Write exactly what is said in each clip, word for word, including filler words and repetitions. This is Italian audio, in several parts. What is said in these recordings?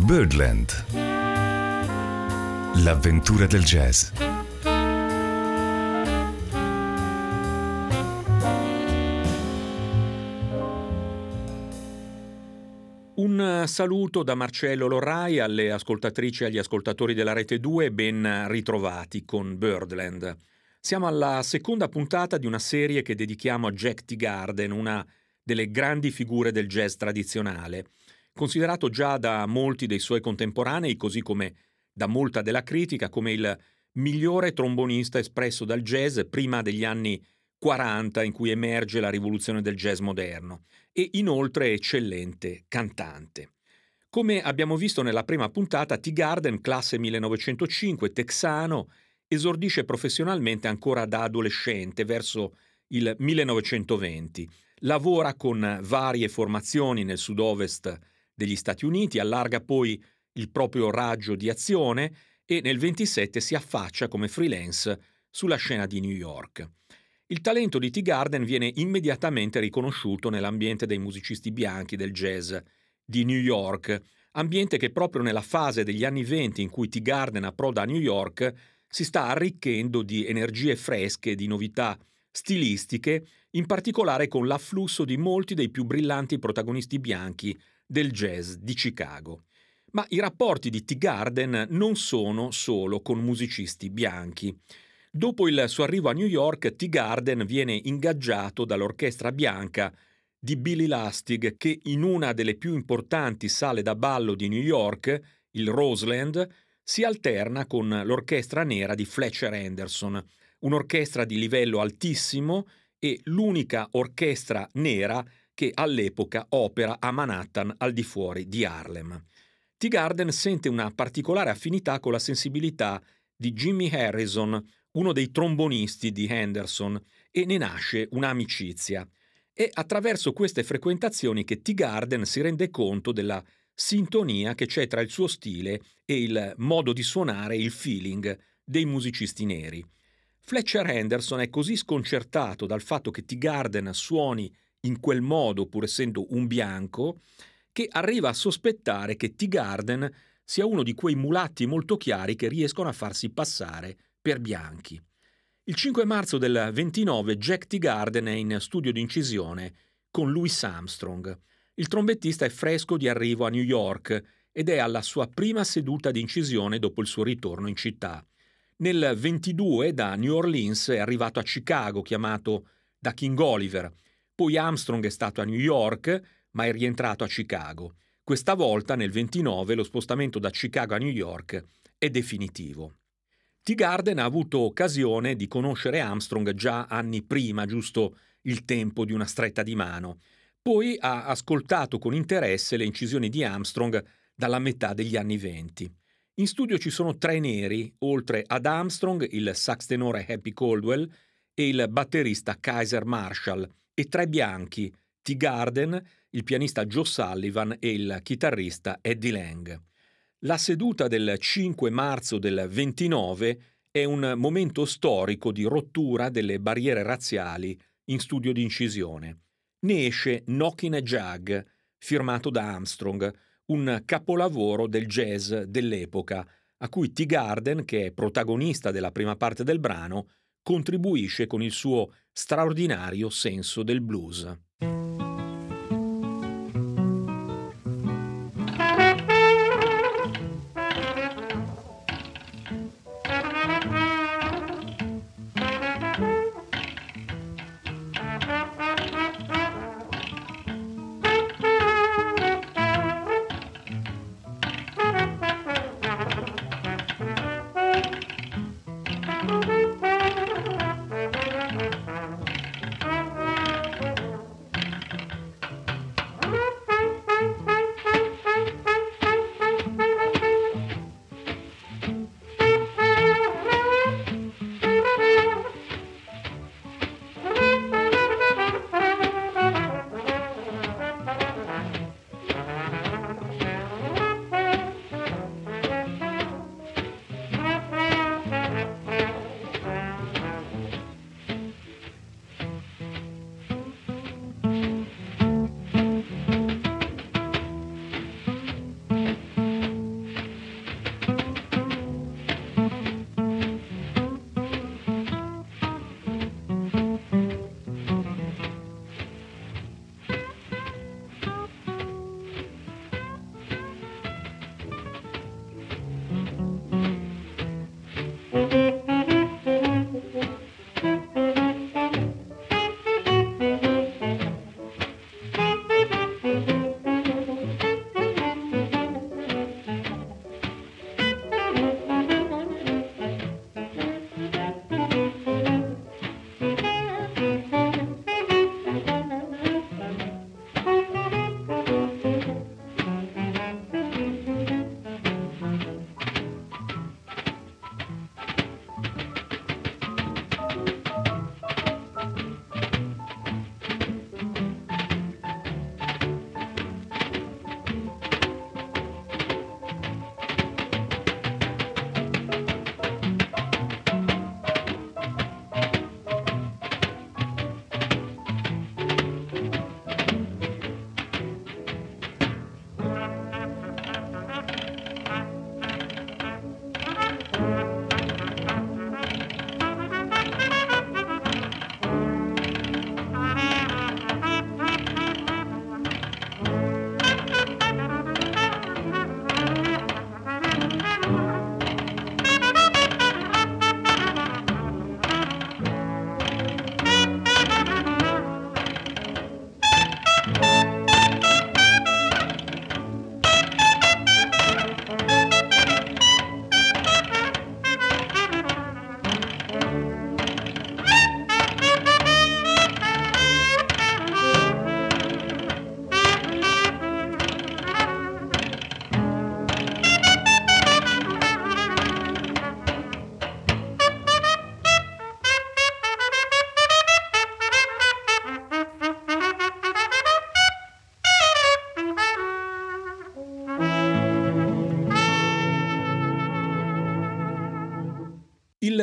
Birdland. L'avventura del jazz. Un saluto da Marcello Lorrai alle ascoltatrici e agli ascoltatori della Rete due, ben ritrovati con Birdland. Siamo alla seconda puntata di una serie che dedichiamo a Jack Teagarden, una delle grandi figure del jazz tradizionale, considerato già da molti dei suoi contemporanei, così come da molta della critica, come il migliore trombonista espresso dal jazz prima degli anni quaranta, in cui emerge la rivoluzione del jazz moderno, e inoltre eccellente cantante. Come abbiamo visto nella prima puntata, Teagarden, classe millenovecentocinque, texano, esordisce professionalmente ancora da adolescente, verso il millenovecentoventi. Lavora con varie formazioni nel sud-ovest degli Stati Uniti, allarga poi il proprio raggio di azione e nel ventisette si affaccia come freelance sulla scena di New York. Il talento di Teagarden viene immediatamente riconosciuto nell'ambiente dei musicisti bianchi del jazz di New York, ambiente che proprio nella fase degli anni venti in cui Teagarden approda a New York si sta arricchendo di energie fresche e di novità stilistiche, in particolare con l'afflusso di molti dei più brillanti protagonisti bianchi del jazz di Chicago. Ma i rapporti di Teagarden non sono solo con musicisti bianchi. Dopo il suo arrivo a New York, Teagarden viene ingaggiato dall'orchestra bianca di Billy Lustig, che in una delle più importanti sale da ballo di New York, il Roseland, si alterna con l'orchestra nera di Fletcher Henderson, un'orchestra di livello altissimo e l'unica orchestra nera che all'epoca opera a Manhattan al di fuori di Harlem. Teagarden sente una particolare affinità con la sensibilità di Jimmy Harrison, uno dei trombonisti di Henderson, e ne nasce un'amicizia. È attraverso queste frequentazioni che Teagarden si rende conto della sintonia che c'è tra il suo stile e il modo di suonare, il feeling dei musicisti neri. Fletcher Henderson è così sconcertato dal fatto che Teagarden suoni in quel modo, pur essendo un bianco, che arriva a sospettare che Teagarden sia uno di quei mulatti molto chiari che riescono a farsi passare per bianchi. Il cinque marzo del ventinove Jack Teagarden è in studio di incisione con Louis Armstrong. Il trombettista è fresco di arrivo a New York ed è alla sua prima seduta di incisione dopo il suo ritorno in città. Nel ventidue da New Orleans è arrivato a Chicago, chiamato da King Oliver. Poi Armstrong è stato a New York, ma è rientrato a Chicago. Questa volta, nel ventinove, lo spostamento da Chicago a New York è definitivo. Teagarden ha avuto occasione di conoscere Armstrong già anni prima, giusto il tempo di una stretta di mano. Poi ha ascoltato con interesse le incisioni di Armstrong dalla metà degli anni venti. In studio ci sono tre neri, oltre ad Armstrong, il sax tenore Happy Caldwell e il batterista Kaiser Marshall, e tre bianchi, Teagarden, il pianista Joe Sullivan e il chitarrista Eddie Lang. La seduta del cinque marzo del ventinove è un momento storico di rottura delle barriere razziali in studio di incisione. Ne esce Knockin' a Jug, firmato da Armstrong, un capolavoro del jazz dell'epoca, a cui Teagarden, che è protagonista della prima parte del brano, contribuisce con il suo straordinario senso del blues.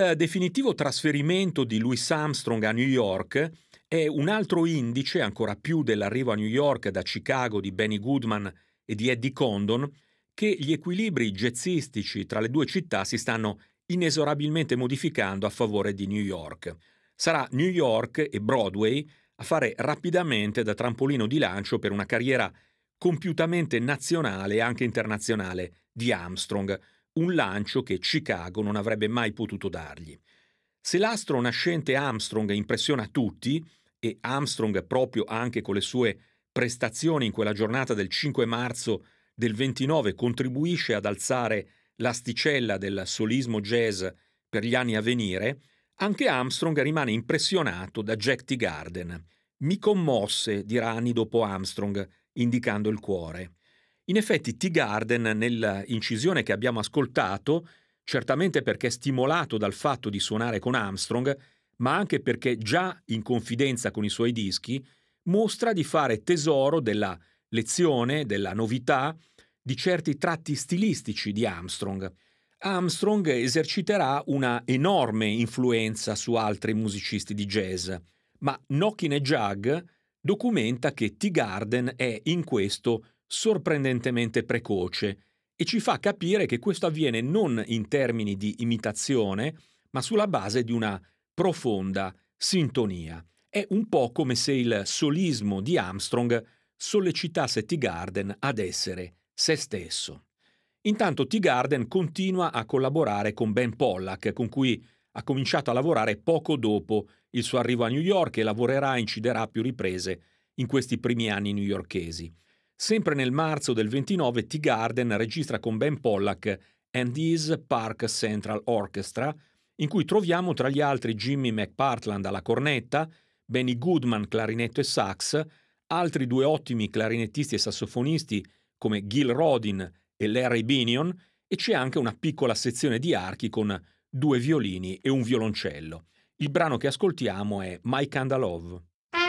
Il definitivo trasferimento di Louis Armstrong a New York è un altro indice, ancora più dell'arrivo a New York da Chicago di Benny Goodman e di Eddie Condon, che gli equilibri jazzistici tra le due città si stanno inesorabilmente modificando a favore di New York. Sarà New York e Broadway a fare rapidamente da trampolino di lancio per una carriera compiutamente nazionale e anche internazionale di Armstrong, un lancio che Chicago non avrebbe mai potuto dargli. Se l'astro nascente Armstrong impressiona tutti, e Armstrong proprio anche con le sue prestazioni in quella giornata del cinque marzo del ventinove contribuisce ad alzare l'asticella del solismo jazz per gli anni a venire, anche Armstrong rimane impressionato da Jack Teagarden. Mi commosse, dirà anni dopo Armstrong, indicando il cuore. In effetti Teagarden, nell'incisione che abbiamo ascoltato, certamente perché stimolato dal fatto di suonare con Armstrong, ma anche perché già in confidenza con i suoi dischi, mostra di fare tesoro della lezione, della novità, di certi tratti stilistici di Armstrong. Armstrong eserciterà una enorme influenza su altri musicisti di jazz, ma Knockin' e Jug documenta che Teagarden è in questo sorprendentemente precoce e ci fa capire che questo avviene non in termini di imitazione, ma sulla base di una profonda sintonia. È un po' come se il solismo di Armstrong sollecitasse Teagarden ad essere se stesso. Intanto Teagarden continua a collaborare con Ben Pollack, con cui ha cominciato a lavorare poco dopo il suo arrivo a New York e lavorerà e inciderà a più riprese in questi primi anni newyorkesi. Sempre nel marzo del ventinove Teagarden registra con Ben Pollack And His Park Central Orchestra, in cui troviamo tra gli altri Jimmy McPartland alla cornetta, Benny Goodman clarinetto e sax, altri due ottimi clarinettisti e sassofonisti come Gil Rodin e Larry Binion, e c'è anche una piccola sezione di archi con due violini e un violoncello. Il brano che ascoltiamo è My Kinda Love.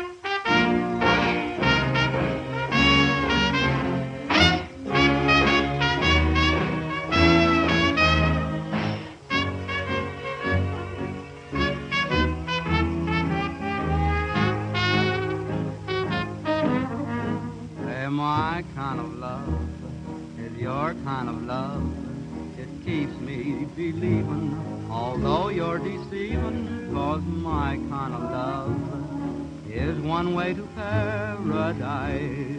My kind of love is your kind of love. It keeps me believing, although you're deceiving, 'cause my kind of love is one way to paradise.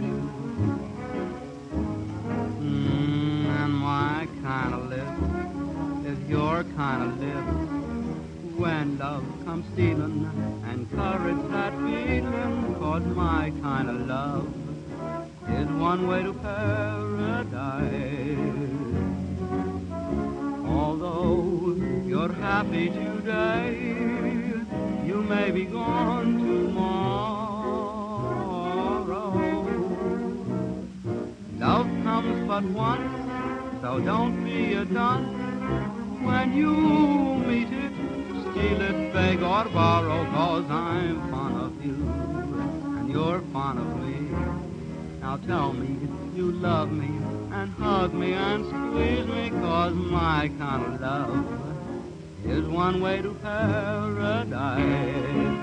Mm, and my kind of lips is your kind of lips. When love comes stealing, encourage that feeling, 'cause my kind of love is one way to paradise. Although you're happy today, you may be gone tomorrow. Love comes but once, so don't be a dunce. When you meet it, steal it, beg or borrow, 'cause I'm fond of you and you're fond of me. Now tell me you love me and hug me and squeeze me, 'cause my kind of love is one way to paradise.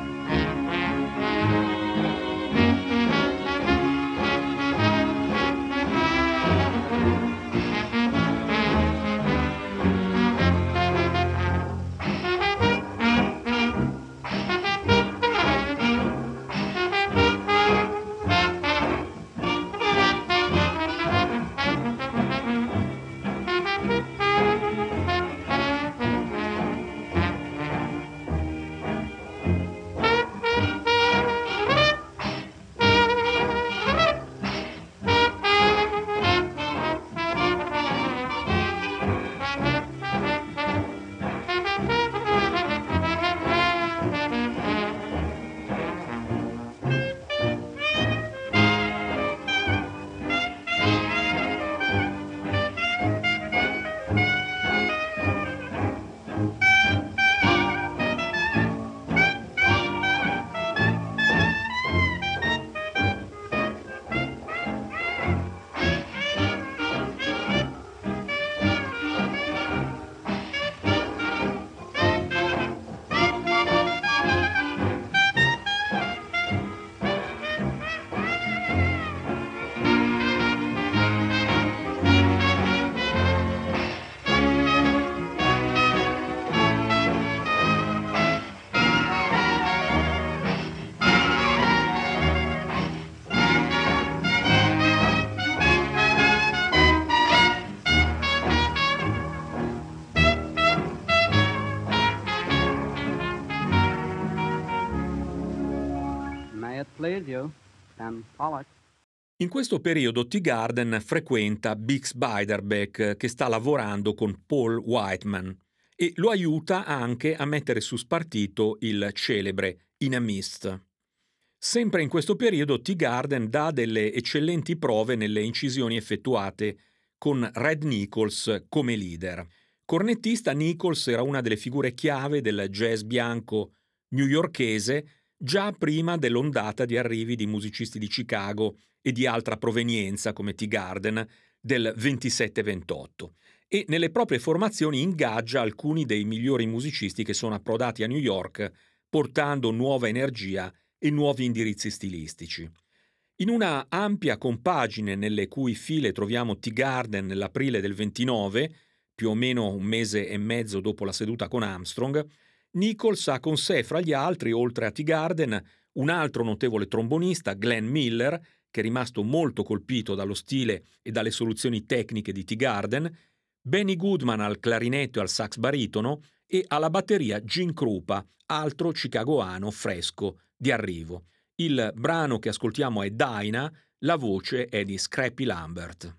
please you, and Pollock. In questo periodo T. Garden frequenta Bix Beiderbecke, che sta lavorando con Paul Whiteman, e lo aiuta anche a mettere su spartito il celebre In a Mist. Sempre in questo periodo T. Garden dà delle eccellenti prove nelle incisioni effettuate con Red Nichols come leader. Cornettista, Nichols era una delle figure chiave del jazz bianco newyorkese già prima dell'ondata di arrivi di musicisti di Chicago e di altra provenienza come T. Garden del ventisette ventotto, e nelle proprie formazioni ingaggia alcuni dei migliori musicisti che sono approdati a New York portando nuova energia e nuovi indirizzi stilistici. In una ampia compagine nelle cui file troviamo T. Garden nell'aprile del ventinove, più o meno un mese e mezzo dopo la seduta con Armstrong, Nichols ha con sé fra gli altri, oltre a T. Garden, un altro notevole trombonista, Glenn Miller, che è rimasto molto colpito dallo stile e dalle soluzioni tecniche di T. Garden, Benny Goodman al clarinetto e al sax baritono e alla batteria Gene Krupa, altro chicagoano fresco di arrivo. Il brano che ascoltiamo è Dinah, la voce è di Scrappy Lambert.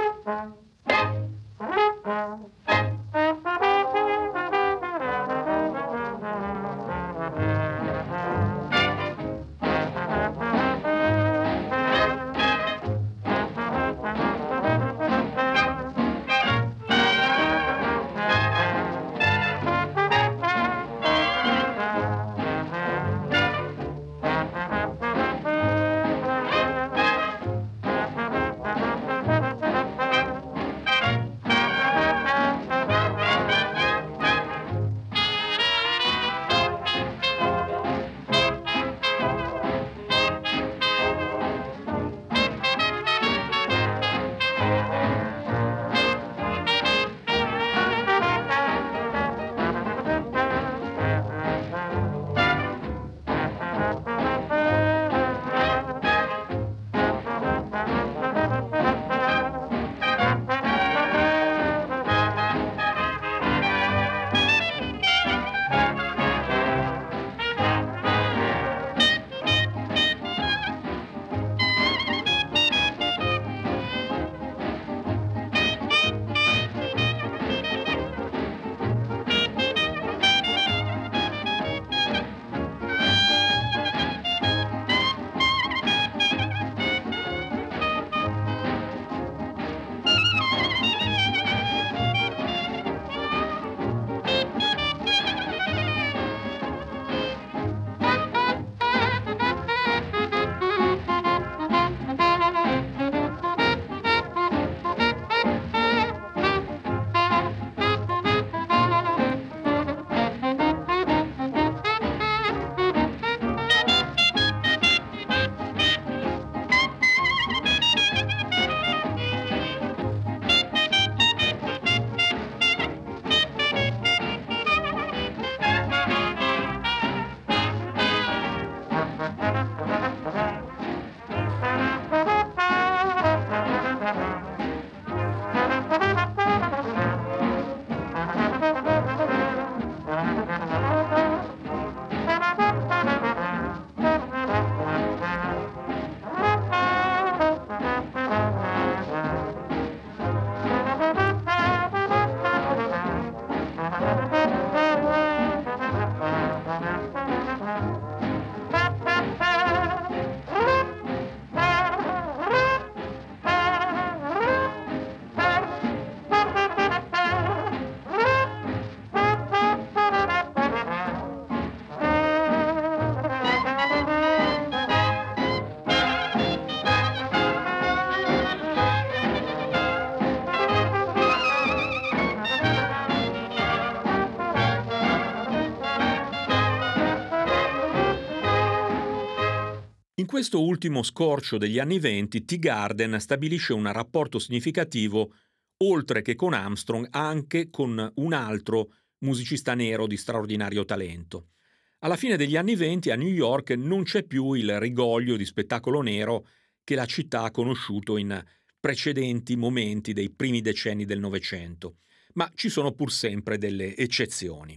In questo ultimo scorcio degli anni venti, T. Garden stabilisce un rapporto significativo, oltre che con Armstrong, anche con un altro musicista nero di straordinario talento. Alla fine degli anni venti a New York non c'è più il rigoglio di spettacolo nero che la città ha conosciuto in precedenti momenti dei primi decenni del Novecento, ma ci sono pur sempre delle eccezioni.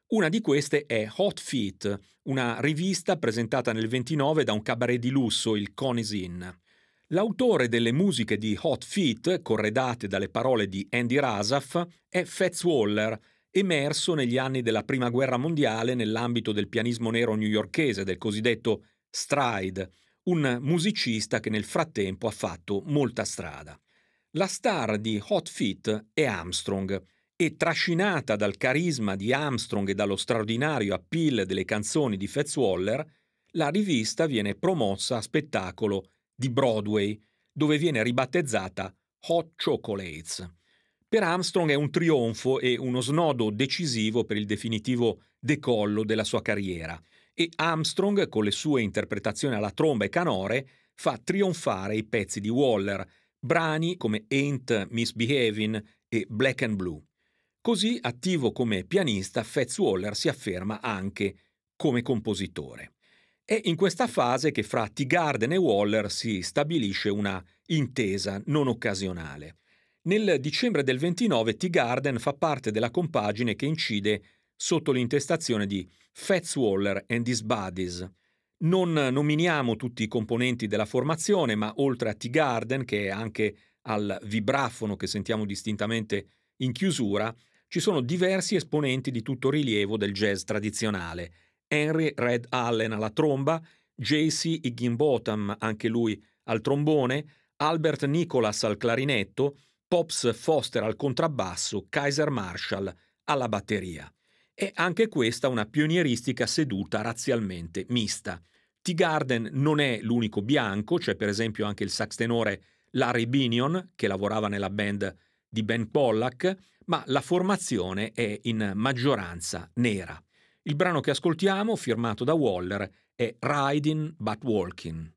Una di queste è Hot Feet, una rivista presentata nel ventinove da un cabaret di lusso, il Coney's Inn. L'autore delle musiche di Hot Feet, corredate dalle parole di Andy Razaf, è Fats Waller, emerso negli anni della Prima Guerra Mondiale nell'ambito del pianismo nero newyorkese, del cosiddetto stride, un musicista che nel frattempo ha fatto molta strada. La star di Hot Feet è Armstrong, e trascinata dal carisma di Armstrong e dallo straordinario appeal delle canzoni di Fats Waller, la rivista viene promossa a spettacolo di Broadway, dove viene ribattezzata Hot Chocolates. Per Armstrong è un trionfo e uno snodo decisivo per il definitivo decollo della sua carriera, e Armstrong, con le sue interpretazioni alla tromba e canore, fa trionfare i pezzi di Waller, brani come Ain't Misbehavin' e Black and Blue. Così, attivo come pianista, Fats Waller si afferma anche come compositore. È in questa fase che fra Teagarden e Waller si stabilisce una intesa non occasionale. Nel dicembre del ventinove Teagarden fa parte della compagine che incide sotto l'intestazione di Fats Waller and His Buddies. Non nominiamo tutti i componenti della formazione, ma oltre a Teagarden, che è anche al vibrafono che sentiamo distintamente in chiusura, ci sono diversi esponenti di tutto rilievo del jazz tradizionale. Henry Red Allen alla tromba, J C Higginbotham, anche lui al trombone, Albert Nicholas al clarinetto, Pops Foster al contrabbasso, Kaiser Marshall alla batteria. È anche questa una pionieristica seduta razzialmente mista. Teagarden non è l'unico bianco, c'è per esempio anche il sax tenore Larry Binion, che lavorava nella band di Ben Pollack, ma la formazione è in maggioranza nera. Il brano che ascoltiamo, firmato da Waller, è Riding But Walking.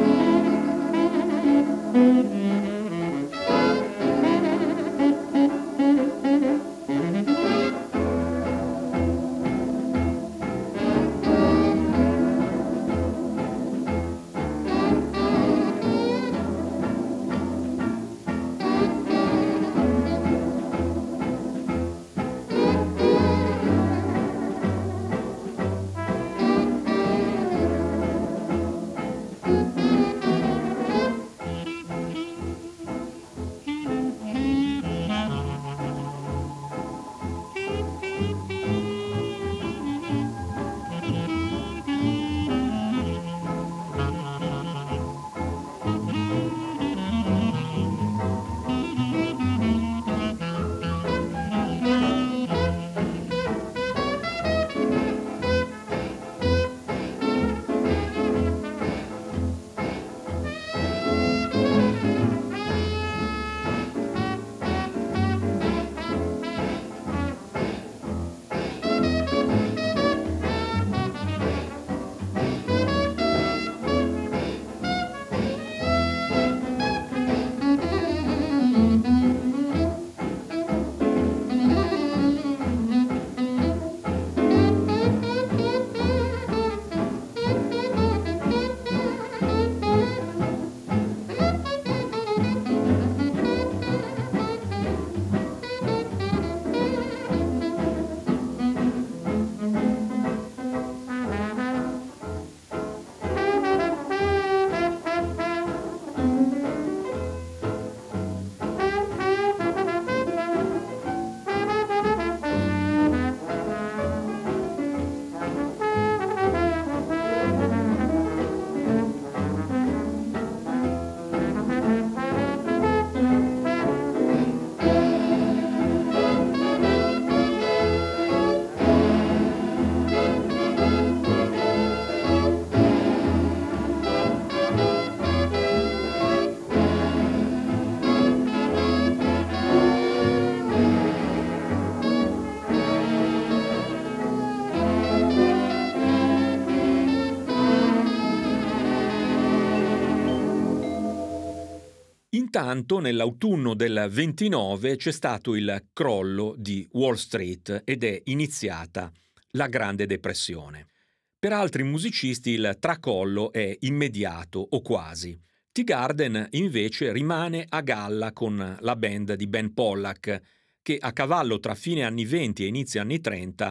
Intanto, nell'autunno del ventinove c'è stato il crollo di Wall Street ed è iniziata la Grande Depressione. Per altri musicisti il tracollo è immediato o quasi. Teagarden invece rimane a galla con la band di Ben Pollack, che a cavallo tra fine anni venti e inizio anni trenta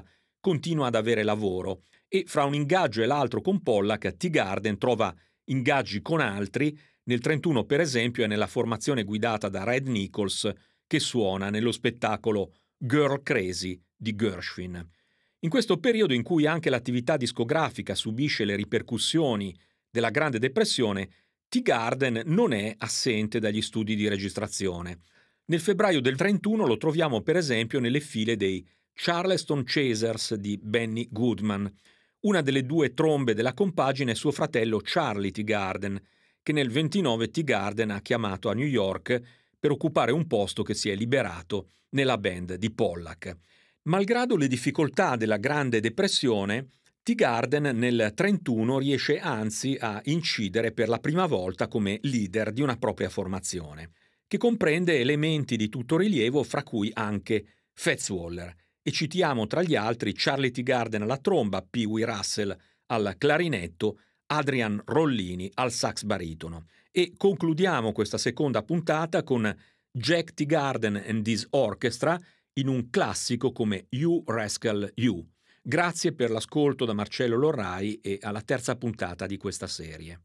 continua ad avere lavoro e fra un ingaggio e l'altro con Pollack, Teagarden trova ingaggi con altri. Nel trentuno, per esempio, è nella formazione guidata da Red Nichols che suona nello spettacolo Girl Crazy di Gershwin. In questo periodo in cui anche l'attività discografica subisce le ripercussioni della Grande Depressione, Teagarden non è assente dagli studi di registrazione. Nel febbraio del trentuno lo troviamo per esempio nelle file dei Charleston Chasers di Benny Goodman. Una delle due trombe della compagine è suo fratello Charlie Teagarden, che nel ventinove Teagarden ha chiamato a New York per occupare un posto che si è liberato nella band di Pollack. Malgrado le difficoltà della Grande Depressione, Teagarden nel trentuno riesce anzi a incidere per la prima volta come leader di una propria formazione, che comprende elementi di tutto rilievo, fra cui anche Fats Waller, e citiamo tra gli altri Charlie Teagarden alla tromba, Pee Wee Russell al clarinetto, Adrian Rollini al sax baritono. E concludiamo questa seconda puntata con Jack Teagarden and His Orchestra in un classico come You Rascal You. Grazie per l'ascolto da Marcello Lorrai e alla terza puntata di questa serie.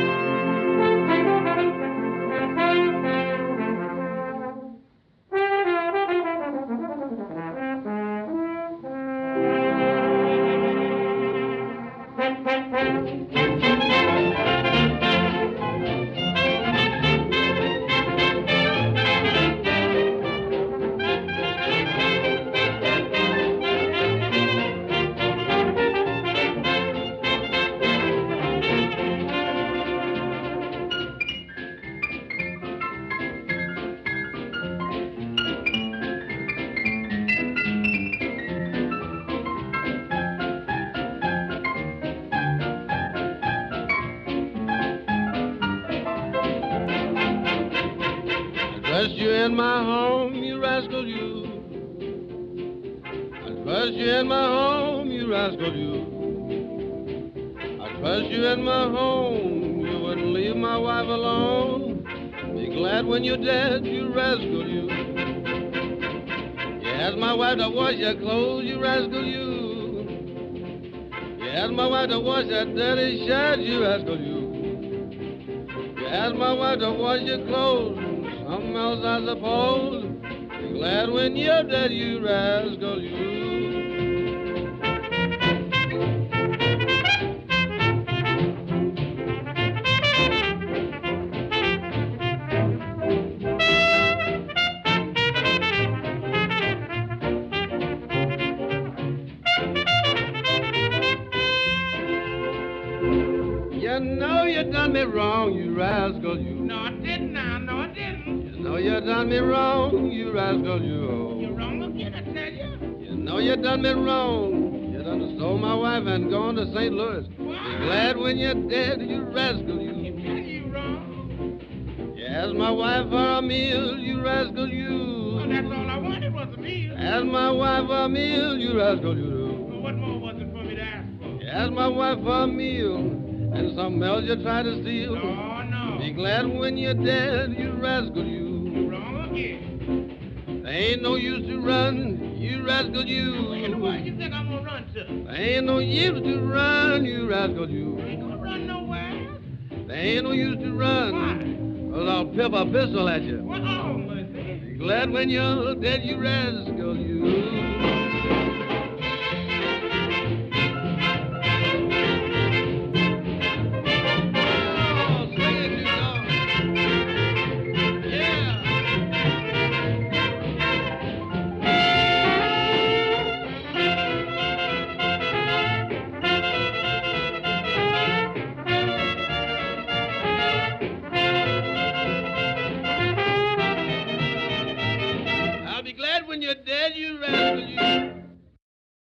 Trust you in my home, you rascal you. I trust you in my home, you rascal you. I trust you in my home, you wouldn't leave my wife alone. Be glad when you're dead, you rascal you. You asked my wife to wash your clothes, you rascal you. You asked my wife to wash that dirty shirt, you rascal you. You asked my wife to wash your clothes. Something else, I suppose. Be glad when you're dead, you rascal, you. You know you done me wrong, you rascal, you. No, I didn't now. No, I didn't. You know you done me wrong, you rascal, you. You're wrong again, I tell you. You know you done me wrong. You done stole my wife and gone to Saint Louis. What? Be glad when you're dead, you rascal, you. You tell you wrong. You asked my wife for a meal, you rascal, Well, you. that's all I wanted was a meal. Asked my wife for a meal, you rascal, you. Well, what more was it for me to ask for? You asked my wife for a meal, and something else you tried to steal. No, no. Be glad when you're dead, you rascal, you. You're wrong again. There ain't no use to run, you rascal, Where in the you. world you think I'm gonna run to? There ain't no use to run, you rascal, I ain't you. gonna run nowhere. There ain't no use to run. Why? Well, I'll pip a pistol at you. What? Oh, mercy. Be glad when you're dead, you rascal, you.